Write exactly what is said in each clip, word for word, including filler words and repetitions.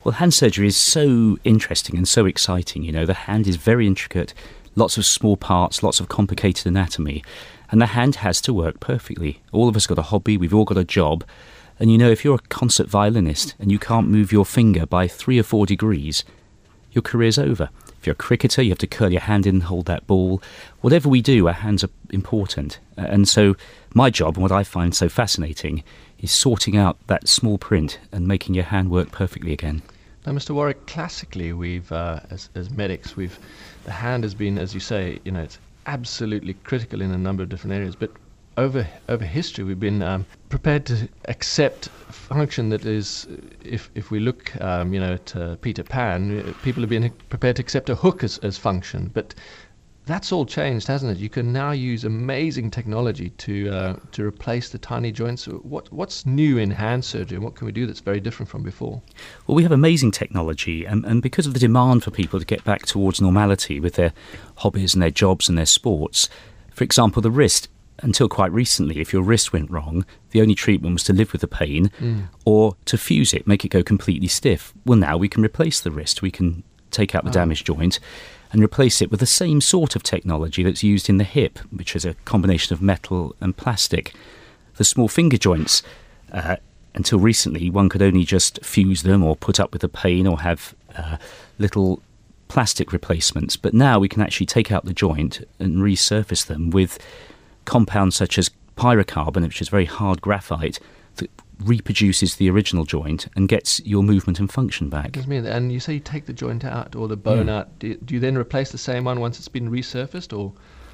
Well, hand surgery is so interesting and so exciting. You know, the hand is very intricate, lots of small parts, lots of complicated anatomy, and the hand has to work perfectly. All of us got a hobby, we've all got a job, and you know, if you're a concert violinist and you can't move your finger by three or four degrees, your career's over. If you're a cricketer, you have to curl your hand in and hold that ball. Whatever we do, our hands are important. And so my job, and what I find so fascinating, is sorting out that small print and making your hand work perfectly again. Now, Mister Warwick, classically, we've, uh, as, as medics, we've, the hand has been, as you say, you know, it's absolutely critical in a number of different areas. But over over history, we've been um, prepared to accept function that is, if if we look, um, you know, at uh, Peter Pan, people have been prepared to accept a hook as, as function. But that's all changed, hasn't it? You can now use amazing technology to uh, to replace the tiny joints. What what's new in hand surgery, and what can we do that's very different from before? Well, we have amazing technology, and, and because of the demand for people to get back towards normality with their hobbies and their jobs and their sports, for example, the wrist. Until quite recently, if your wrist went wrong, the only treatment was to live with the pain mm. or to fuse it, make it go completely stiff. Well, now we can replace the wrist. We can take out the oh. damaged joint and replace it with the same sort of technology that's used in the hip, which is a combination of metal and plastic. The small finger joints, uh, until recently, one could only just fuse them or put up with the pain or have uh, little plastic replacements. But now we can actually take out the joint and resurface them with compounds such as pyrocarbon, which is very hard graphite, that reproduces the original joint and gets your movement and function back. And you say you take the joint out or the bone yeah. out. Do you, do you then replace the same one once it's been resurfaced, or?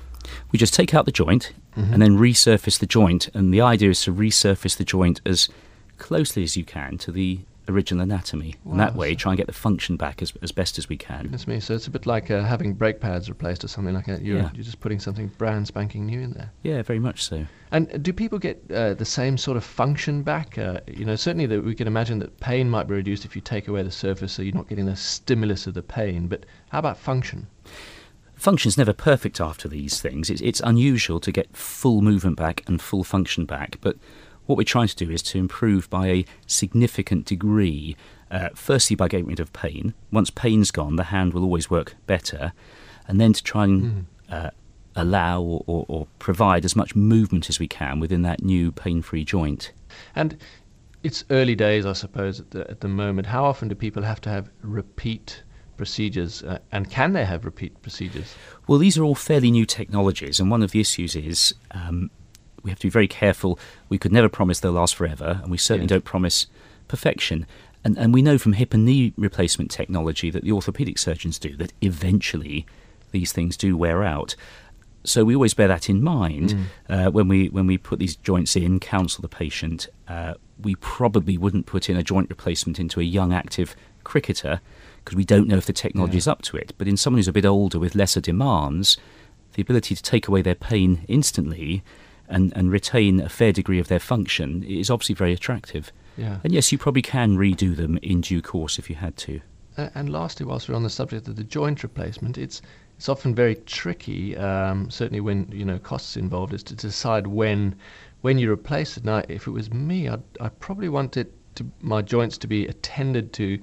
We just take out the joint mm-hmm. and then resurface the joint, and the idea is to resurface the joint as closely as you can to the original anatomy. Wow. And that way try and get the function back as, as best as we can. Goodness me, so it's a bit like uh, having brake pads replaced or something like that. You're, yeah. you're just putting something brand spanking new in there. Yeah, very much so. And do people get uh, the same sort of function back? Uh, you know, certainly that we can imagine that pain might be reduced if you take away the surface, so you're not getting the stimulus of the pain. But how about function? Function's never perfect after these things. It's, it's unusual to get full movement back and full function back, but what we're trying to do is to improve by a significant degree, uh, firstly by getting rid of pain. Once pain's gone, the hand will always work better, and then to try and mm. uh, allow or, or, or provide as much movement as we can within that new pain-free joint. And it's early days, I suppose, at the, at the moment. How often do people have to have repeat procedures, uh, and can they have repeat procedures? Well, these are all fairly new technologies, and one of the issues is um, we have to be very careful. We could never promise they'll last forever, and we certainly yes. don't promise perfection. And, and we know from hip and knee replacement technology that the orthopaedic surgeons do that eventually these things do wear out. So we always bear that in mind mm. uh, when we when we put these joints in, counsel the patient. Uh, we probably wouldn't put in a joint replacement into a young active cricketer because we don't know if the technology is yeah. up to it. But in someone who's a bit older with lesser demands, the ability to take away their pain instantly and, and retain a fair degree of their function is obviously very attractive. Yeah. And yes, you probably can redo them in due course if you had to. Uh, and lastly, whilst we're on the subject of the joint replacement, it's it's often very tricky, um, certainly when, you know, costs involved, is to decide when when you replace it. Now, if it was me, I'd, I'd probably want it to, my joints to be attended to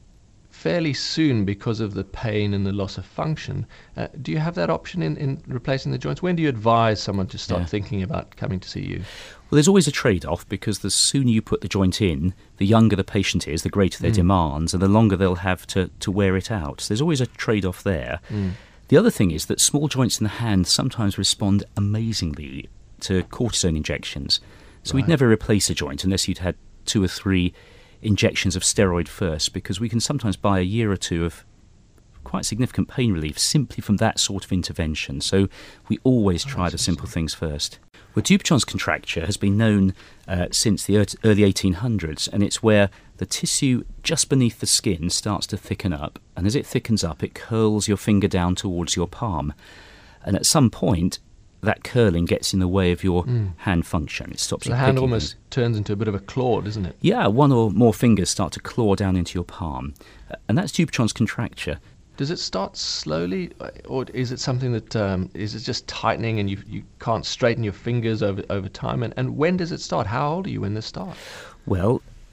fairly soon because of the pain and the loss of function. Uh, do you have that option in, in replacing the joints? When do you advise someone to start yeah. thinking about coming to see you? Well, there's always a trade-off, because the sooner you put the joint in, the younger the patient is, the greater their mm. demands, and the longer they'll have to, to wear it out. So there's always a trade-off there. Mm. The other thing is that small joints in the hand sometimes respond amazingly to cortisone injections. So right. we'd never replace a joint unless you'd had two or three injections of steroid first, because we can sometimes buy a year or two of quite significant pain relief simply from that sort of intervention. So we always oh, try the simple things first. Well, Dupuytren's contracture has been known uh, since the early eighteen hundreds, and it's where the tissue just beneath the skin starts to thicken up, and as it thickens up, it curls your finger down towards your palm. And at some point, that curling gets in the way of your mm. hand function. It stops so you the hand picking almost them. turns into a bit of a claw, doesn't it? Yeah, one or more fingers start to claw down into your palm. Uh, and that's Dupuytren's contracture. Does it start slowly, or is it something that um, is it just tightening and you you can't straighten your fingers over over time? And, and when does it start? How old are you when this starts? Well,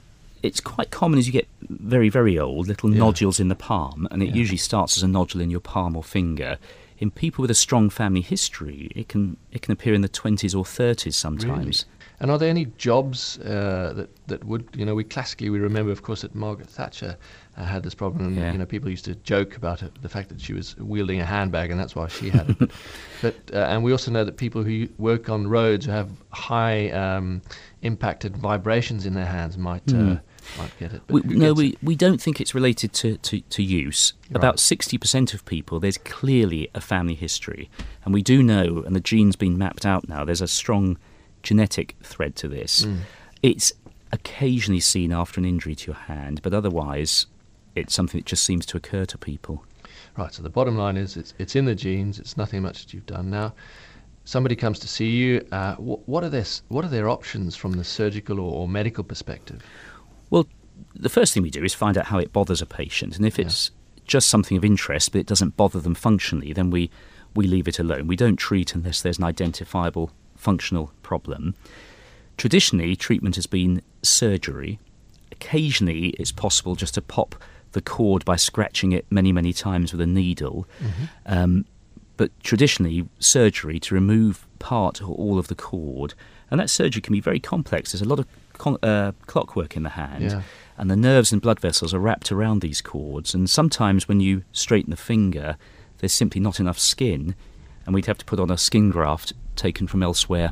it's quite common as you get very, very old, little Yeah. nodules in the palm, and it Yeah. usually starts as a nodule in your palm or finger. In people with a strong family history, it can it can appear in the twenties or thirties sometimes. Really? And are there any jobs uh, that that would, you know, we classically we remember, of course, that Margaret Thatcher uh, had this problem, and Yeah. you know, people used to joke about it, the fact that she was wielding a handbag, and that's why she had it. But uh, and we also know that people who work on roads who have high um, impacted vibrations in their hands might uh, Mm. might get it. But We, who no, gets we, it? we don't think it's related to, to, to use. Right. About sixty percent of people, there's clearly a family history. And we do know, and the gene's been mapped out now, there's a strong genetic thread to this. Mm. It's occasionally seen after an injury to your hand, but otherwise it's something that just seems to occur to people. Right. So the bottom line is, it's it's in the genes. It's nothing much that you've done. Now, somebody comes to see you. Uh, wh- what are their s- what are their options from the surgical or, or medical perspective? Well, the first thing we do is find out how it bothers a patient, and if Yeah. it's just something of interest but it doesn't bother them functionally, then we, we leave it alone. We don't treat unless there's an identifiable functional problem. Traditionally, treatment has been surgery. Occasionally, it's possible just to pop the cord by scratching it many, many times with a needle. Mm-hmm. Um, but traditionally, surgery to remove part or all of the cord. And that surgery can be very complex. There's a lot of con- uh, clockwork in the hand. Yeah. And the nerves and blood vessels are wrapped around these cords. And sometimes when you straighten the finger, there's simply not enough skin. And we'd have to put on a skin graft taken from elsewhere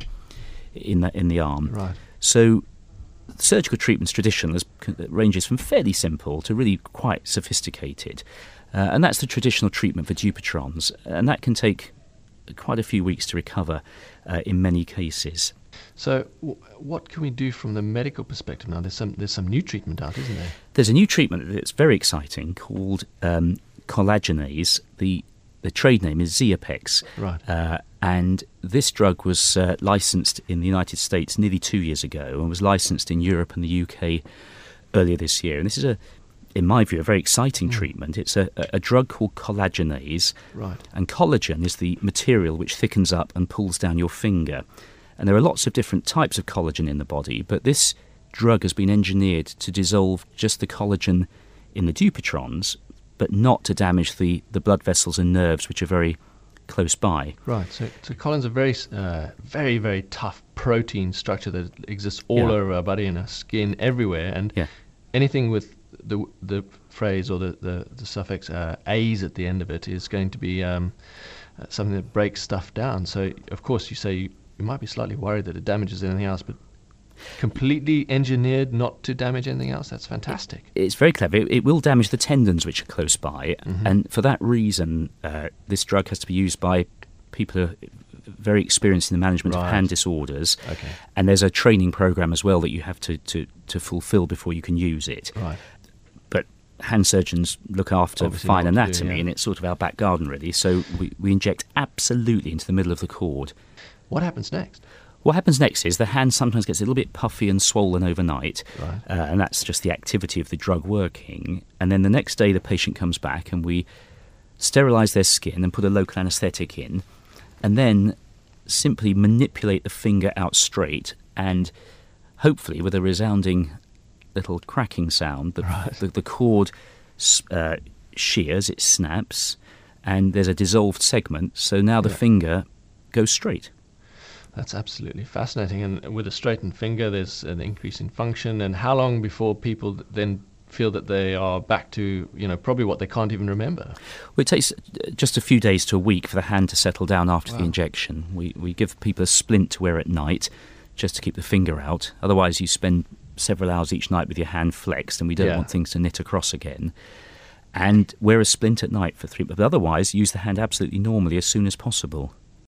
in the, in the arm. Right. So surgical treatment's tradition is, ranges from fairly simple to really quite sophisticated. Uh, and that's the traditional treatment for Dupuytren's. And that can take quite a few weeks to recover uh, in many cases. So, w- what can we do from the medical perspective now? There's some there's some new treatment out, isn't there? There's a new treatment that's very exciting called um, collagenase. The the trade name is Xiapex. Right. Uh, and this drug was uh, licensed in the United States nearly two years ago and was licensed in Europe and the U K earlier this year. And this is, a, in my view, a very exciting Mm. treatment. It's a, a drug called collagenase. Right. And collagen is the material which thickens up and pulls down your finger. And there are lots of different types of collagen in the body, but this drug has been engineered to dissolve just the collagen in the Dupuytren's, but not to damage the, the blood vessels and nerves, which are very close by. Right. So, so collagen's a very, uh, very, very tough protein structure that exists all Yeah. over our body, in our skin, everywhere. And Yeah. anything with the the phrase or the the, the suffix uh, "ase" at the end of it is going to be um, uh, something that breaks stuff down. So, of course, you say you, you might be slightly worried that it damages anything else, but completely engineered not to damage anything else. That's fantastic. It's very clever. It, it will damage the tendons which are close by, Mhm. and for that reason, uh, this drug has to be used by people who are very experienced in the management Right. of hand disorders. Okay. And there's a training program as well that you have to, to, to fulfill before you can use it. Right. But hand surgeons look after Obviously fine know what to do, anatomy, yeah. and it's sort of our back garden, really. So we, we inject absolutely into the middle of the cord. What happens next? What happens next is the hand sometimes gets a little bit puffy and swollen overnight, Right. uh, and that's just the activity of the drug working. And then the next day the patient comes back and we sterilise their skin and put a local anaesthetic in, and then simply manipulate the finger out straight, and hopefully with a resounding little cracking sound, the, Right. the, the cord s- uh, shears, it snaps, and there's a dissolved segment, so now the Yeah. finger goes straight. That's absolutely fascinating. And with a straightened finger, there's an increase in function. And how long before people then feel that they are back to, you know, probably what they can't even remember? Well, it takes uh, just a few days to a week for the hand to settle down after the Wow. injection. We we give people a splint to wear at night just to keep the finger out. Otherwise, you spend several hours each night with your hand flexed, and we don't Yeah. want things to knit across again. And wear a splint at night for three, but otherwise, use the hand absolutely normally as soon as possible.